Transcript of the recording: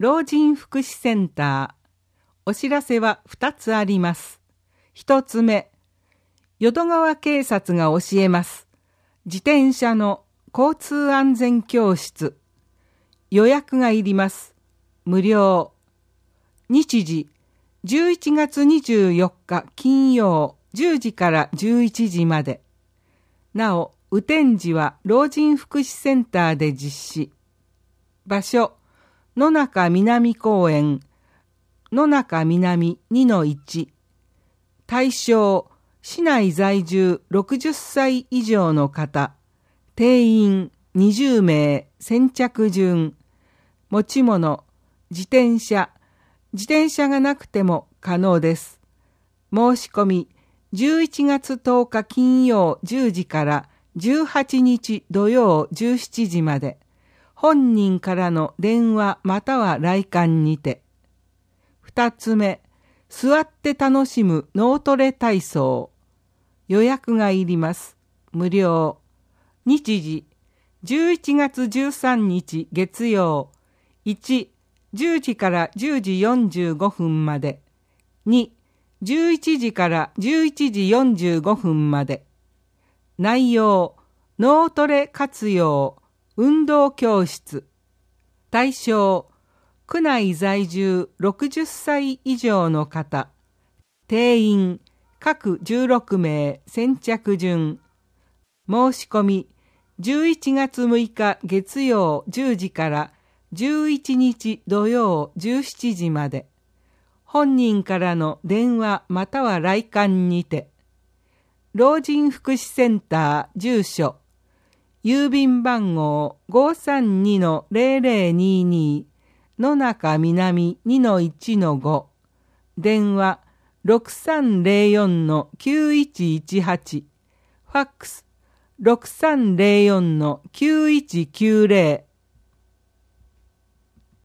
老人福祉センター。お知らせは2つあります。1つ目、淀川警察が教えます。自転車の交通安全教室。予約がいります。無料。日時、11月24日金曜10時から11時まで。なお、雨天時は老人福祉センターで実施。場所、野中南公園、野中南 2-1。対象、市内在住60歳以上の方。定員20名、先着順。持ち物、自転車がなくても可能です。申し込み、11月10日金曜10時から18日土曜17時まで。本人からの電話または来館にて。2つ目、座って楽しむ脳トレ体操。予約がいります。無料。日時、11月13日月曜。1、10時から10時45分まで。2、11時から11時45分まで。内容、脳トレ活用、運動教室。対象、区内在住60歳以上の方。定員、各16名、先着順。申し込み、11月6日月曜10時から11日土曜17時まで。本人からの電話または来館にて。老人福祉センター住所、郵便番号 532-0022 野中南 2-1-5。電話 6304-9118。ファックス 6304-9190。